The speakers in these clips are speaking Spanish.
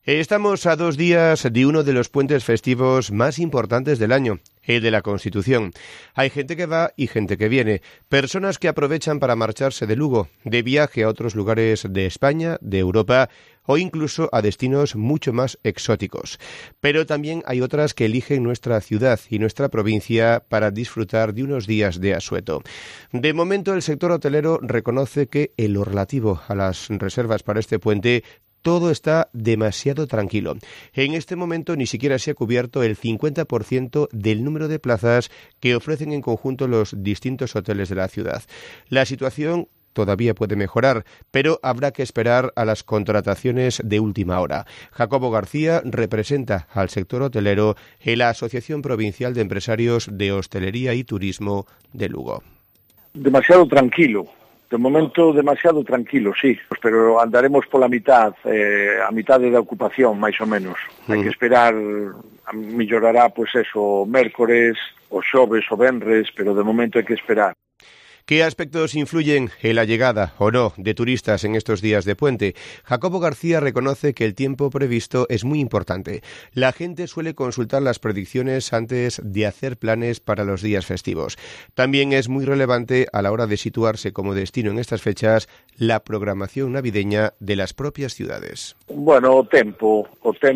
Estamos a 2 días de uno de los puentes festivos más importantes del año, el de la Constitución. Hay gente que va y gente que viene, personas que aprovechan para marcharse de Lugo, de viaje a otros lugares de España, de Europa o incluso a destinos mucho más exóticos. Pero también hay otras que eligen nuestra ciudad y nuestra provincia para disfrutar de unos días de asueto. De momento, el sector hotelero reconoce que en lo relativo a las reservas para este puente todo está demasiado tranquilo. En este momento ni siquiera se ha cubierto el 50% del número de plazas que ofrecen en conjunto los distintos hoteles de la ciudad. La situación todavía puede mejorar, pero habrá que esperar a las contrataciones de última hora. Jacobo García representa al sector hotelero en la Asociación Provincial de Empresarios de Hostelería y Turismo de Lugo. Demasiado tranquilo. De momento demasiado tranquilo, sí, pero andaremos pola mitad, a mitade da ocupación, máis ou menos. Hai que esperar, mellorará, pois eso, o mércores, o xoves, o venres, pero de momento hai que esperar. ¿Qué aspectos influyen en la llegada o no de turistas en estos días de puente? Jacobo García reconoce que el tiempo previsto es muy importante. La gente suele consultar las predicciones antes de hacer planes para los días festivos. También es muy relevante a la hora de situarse como destino en estas fechas la programación navideña de las propias ciudades. Bueno, o tempo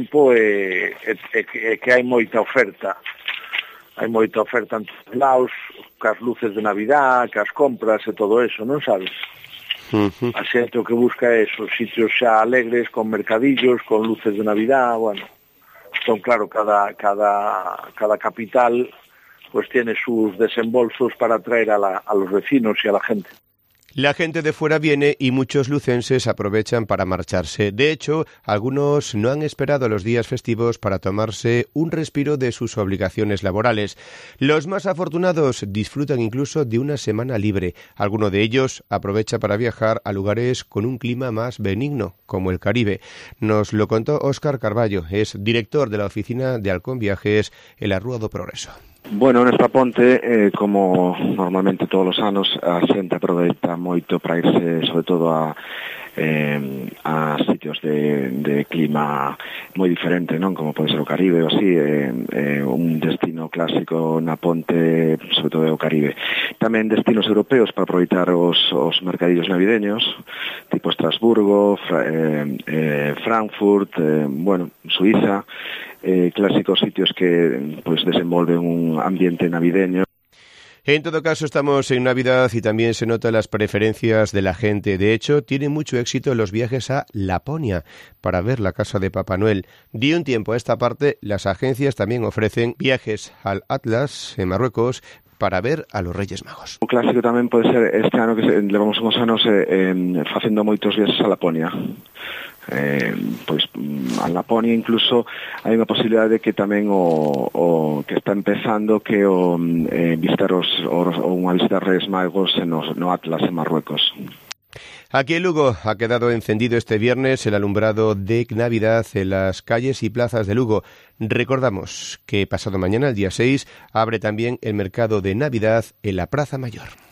é que hai moita oferta. Hai moita oferta en todos lados, cas luces de Navidad, cas compras e todo eso, non sabes? A xente o que busca é esos sitios xa alegres, con mercadillos, con luces de Navidad, bueno. Entón, claro, cada capital pues tiene sus desembolsos para atraer a los vecinos y a la gente. La gente de fuera viene y muchos lucenses aprovechan para marcharse. De hecho, algunos no han esperado los días festivos para tomarse un respiro de sus obligaciones laborales. Los más afortunados disfrutan incluso de una semana libre. Alguno de ellos aprovecha para viajar a lugares con un clima más benigno, como el Caribe. Nos lo contó Óscar Carballo, es director de la oficina de Halcón Viajes en la Rúa do Progreso. Bueno, nesta ponte, como normalmente todos os anos, a xente aproveita moito para irse, sobre todo a sitios de clima moi diferente, non? Como pode ser o Caribe ou así, un destino clásico na ponte, sobre todo o Caribe. Tamén destinos europeos para aproveitar os mercadillos navideños, tipo Estrasburgo, Frankfurt, Suiza, clásicos sitios que pues desenvolven un ambiente navideño. En todo caso, estamos en Navidad y también se notan las preferencias de la gente. De hecho, tiene mucho éxito los viajes a Laponia para ver la casa de Papá Noel. De un tiempo a esta parte, las agencias también ofrecen viajes al Atlas, en Marruecos, para ver a los Reyes Magos. O clásico tamén pode ser este ano que levamos uns anos facendo moitos viajes a Laponia. Pois a Laponia incluso hai unha posibilidade de que tamén o que está empezando que visitar unha visita a Reyes Magos no Atlas en Marruecos. Aquí en Lugo ha quedado encendido este viernes el alumbrado de Navidad en las calles y plazas de Lugo. Recordamos que pasado mañana, el día 6, abre también el mercado de Navidad en la Plaza Mayor.